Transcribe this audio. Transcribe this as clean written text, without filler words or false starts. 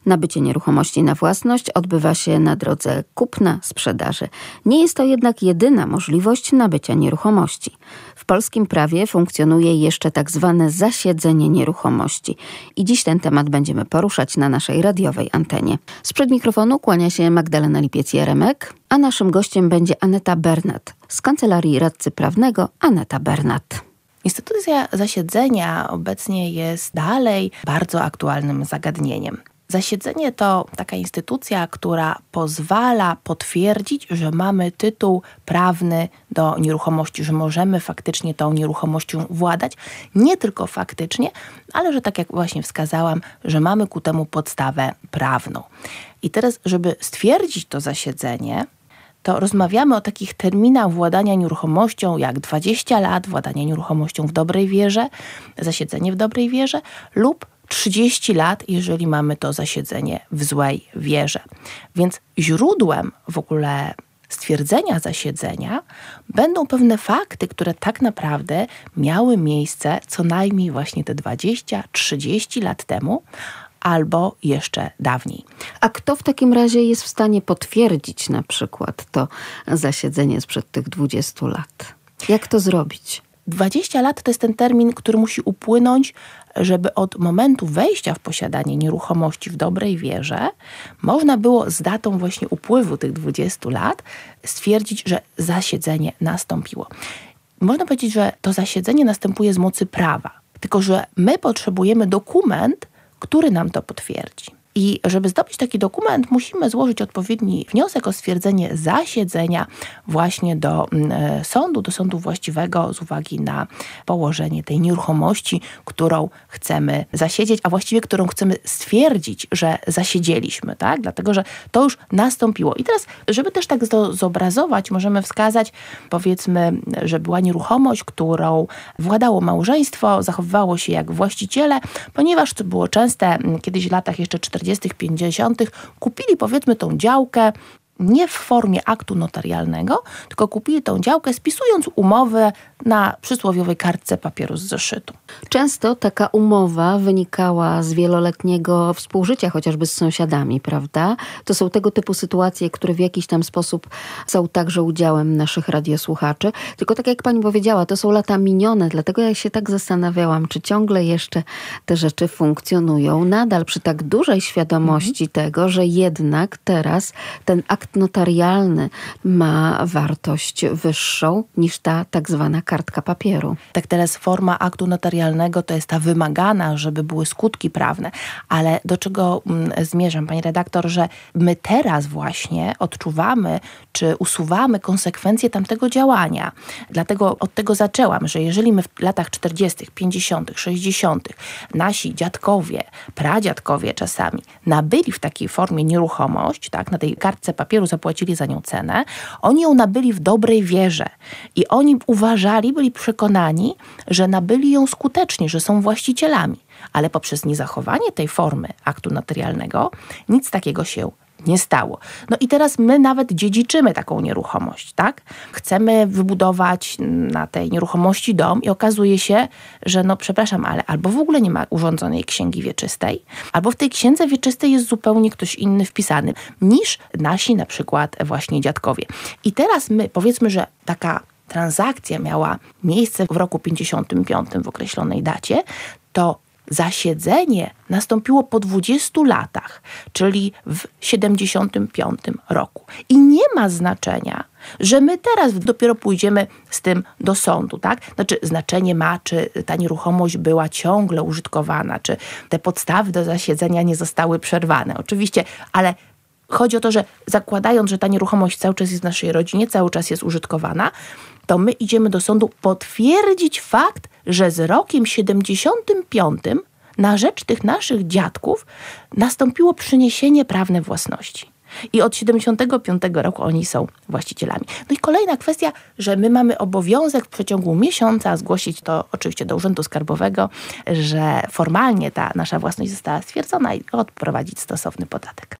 Nabycie nieruchomości na własność odbywa się na drodze kupna-sprzedaży. Nie jest to jednak jedyna możliwość nabycia nieruchomości. W polskim prawie funkcjonuje jeszcze tak zwane zasiedzenie nieruchomości. I dziś ten temat będziemy poruszać na naszej radiowej antenie. Sprzed mikrofonu kłania się Magdalena Lipiec-Jaremek, a naszym gościem będzie Aneta Bernat z Kancelarii Radcy Prawnego Aneta Bernat. Instytucja zasiedzenia obecnie jest dalej bardzo aktualnym zagadnieniem. Zasiedzenie to taka instytucja, która pozwala potwierdzić, że mamy tytuł prawny do nieruchomości, że możemy faktycznie tą nieruchomością władać. Nie tylko faktycznie, ale że tak jak właśnie wskazałam, że mamy ku temu podstawę prawną. I teraz, żeby stwierdzić to zasiedzenie, to rozmawiamy o takich terminach władania nieruchomością jak 20 lat, władanie nieruchomością w dobrej wierze, zasiedzenie w dobrej wierze lub 30 lat, jeżeli mamy to zasiedzenie w złej wierze. Więc źródłem w ogóle stwierdzenia zasiedzenia będą pewne fakty, które tak naprawdę miały miejsce co najmniej właśnie te 20-30 lat temu, albo jeszcze dawniej. A kto w takim razie jest w stanie potwierdzić na przykład to zasiedzenie sprzed tych 20 lat? Jak to zrobić? 20 lat to jest ten termin, który musi upłynąć, żeby od momentu wejścia w posiadanie nieruchomości w dobrej wierze można było z datą właśnie upływu tych 20 lat stwierdzić, że zasiedzenie nastąpiło. Można powiedzieć, że to zasiedzenie następuje z mocy prawa, tylko że my potrzebujemy dokument, który nam to potwierdzi. I żeby zdobyć taki dokument, musimy złożyć odpowiedni wniosek o stwierdzenie zasiedzenia właśnie do sądu właściwego z uwagi na położenie tej nieruchomości, którą chcemy zasiedzieć, a właściwie którą chcemy stwierdzić, że zasiedzieliśmy, tak? Dlatego, że to już nastąpiło. I teraz, żeby też tak to zobrazować, możemy wskazać, powiedzmy, że była nieruchomość, którą władało małżeństwo, zachowywało się jak właściciele, ponieważ to było częste, kiedyś w latach jeszcze 40., 50. kupili powiedzmy tą działkę nie w formie aktu notarialnego, tylko kupili tą działkę spisując umowę na przysłowiowej kartce papieru z zeszytu. Często taka umowa wynikała z wieloletniego współżycia, chociażby z sąsiadami, prawda? To są tego typu sytuacje, które w jakiś tam sposób są także udziałem naszych radiosłuchaczy. Tylko tak jak pani powiedziała, to są lata minione, dlatego ja się tak zastanawiałam, czy ciągle jeszcze te rzeczy funkcjonują nadal przy tak dużej świadomości tego, że jednak teraz ten akt notarialny ma wartość wyższą niż ta tak zwana kartka papieru. Tak, teraz forma aktu notarialnego to jest ta wymagana, żeby były skutki prawne. Ale do czego zmierzam, pani redaktor, że my teraz właśnie odczuwamy, czy usuwamy konsekwencje tamtego działania. Dlatego od tego zaczęłam, że jeżeli my w latach 40., 50., 60. nasi dziadkowie, pradziadkowie czasami nabyli w takiej formie nieruchomość, tak, na tej kartce papieru zapłacili za nią cenę, oni ją nabyli w dobrej wierze i oni uważali, byli przekonani, że nabyli ją skutecznie, że są właścicielami, ale poprzez niezachowanie tej formy aktu notarialnego nic takiego się nie stało. No i teraz my nawet dziedziczymy taką nieruchomość, tak? Chcemy wybudować na tej nieruchomości dom i okazuje się, że ale albo w ogóle nie ma urządzonej księgi wieczystej, albo w tej księdze wieczystej jest zupełnie ktoś inny wpisany niż nasi na przykład właśnie dziadkowie. I teraz my powiedzmy, że taka transakcja miała miejsce w roku 55 w określonej dacie, to zasiedzenie nastąpiło po 20 latach, czyli w 75 roku. I nie ma znaczenia, że my teraz dopiero pójdziemy z tym do sądu, tak? Znaczy znaczenie ma, czy ta nieruchomość była ciągle użytkowana, czy te podstawy do zasiedzenia nie zostały przerwane. Oczywiście, ale chodzi o to, że zakładając, że ta nieruchomość cały czas jest w naszej rodzinie, cały czas jest użytkowana, to my idziemy do sądu potwierdzić fakt, że z rokiem 75 na rzecz tych naszych dziadków nastąpiło przyniesienie prawne własności. I od 75 roku oni są właścicielami. No i kolejna kwestia, że my mamy obowiązek w przeciągu miesiąca zgłosić to oczywiście do Urzędu Skarbowego, że formalnie ta nasza własność została stwierdzona i odprowadzić stosowny podatek.